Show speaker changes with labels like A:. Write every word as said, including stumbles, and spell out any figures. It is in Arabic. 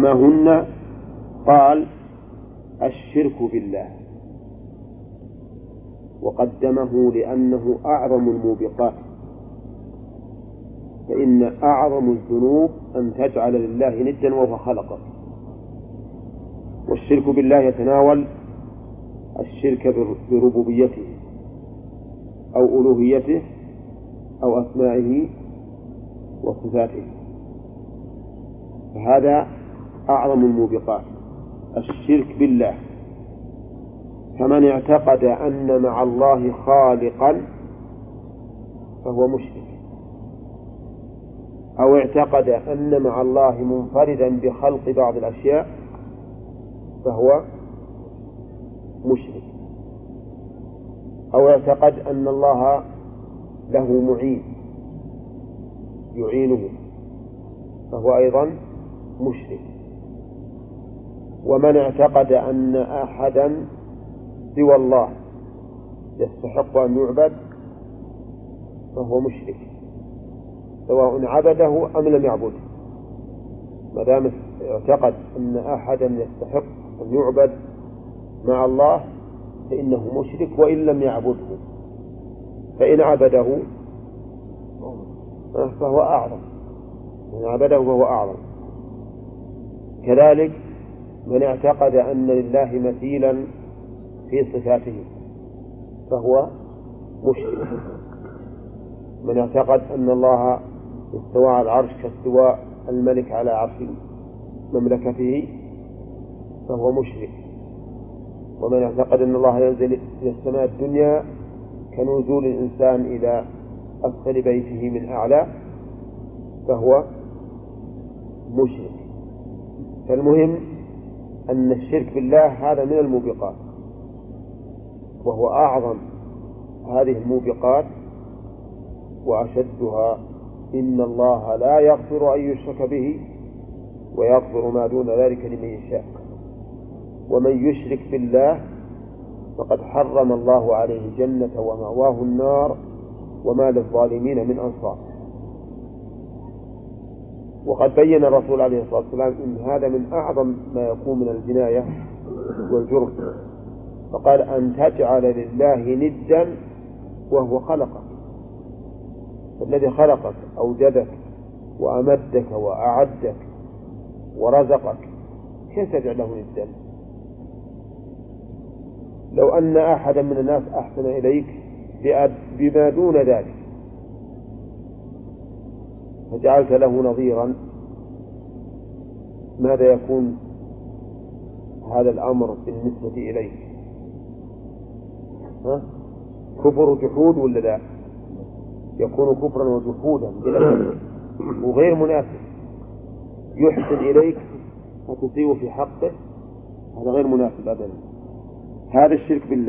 A: وما هن؟ قال الشرك بالله، وقدمه لأنه أعظم الموبقات، فإن أعظم الذنوب أن تجعل لله ندا وهو خلقك. والشرك بالله يتناول الشرك بربوبيته أو ألوهيته أو أسمائه وصفاته، فهذا أعظم الموبقات الشرك بالله. فمن اعتقد أن مع الله خالقا فهو مشرك، أو اعتقد أن مع الله منفردا بخلق بعض الأشياء فهو مشرك، أو اعتقد أن الله له معين يعينه فهو أيضا مشرك. ومن اعتقد أن أحدا سوى الله يستحق أن يعبد فهو مشرك، سواء عبده أم لم يعبده، ما دام اعتقد أن أحدا يستحق أن يعبد مع الله فإنه مشرك وإن لم يعبده، فإن عبده فهو أعظم، إن عبده فهو أعظم. كذلك من اعتقد أن لله مثيلا في صفاته فهو مشرك. من اعتقد أن الله استوى على العرش كاستواء الملك على عرش مملكته فهو مشرك. ومن اعتقد أن الله ينزل إلى السماء الدنيا كنزول الإنسان إلى أسفل بيته من أعلى فهو مشرك. فالمهم أن الشرك بالله هذا من الموبقات، وهو أعظم هذه الموبقات وأشدها. إن الله لا يغفر أن يشرك به ويغفر ما دون ذلك لمن يشاء، ومن يشرك بالله فقد حرم الله عليه الجنة ومأواه النار وما للظالمين من أنصار. وقد بين الرسول عليه الصلاة والسلام إن هذا من أعظم ما يكون من الجناية والجرم، فقال أن تجعل لله ندا وهو خلقك. الذي خلقك أوجدك وأمدك وأعدك ورزقك كيف تجعل له ندا؟ لو أن أحدا من الناس أحسن إليك بما دون ذلك فجعلت له نظيرا، ماذا يكون هذا الأمر بالنسبة إليك؟ ها؟ كفر وجحود ولا لا؟ يكون كفرا وجحودا بلا شك وغير مناسب. يحسن إليك وتسيء في حقه، هذا غير مناسب أبدا. هذا الشرك بالله.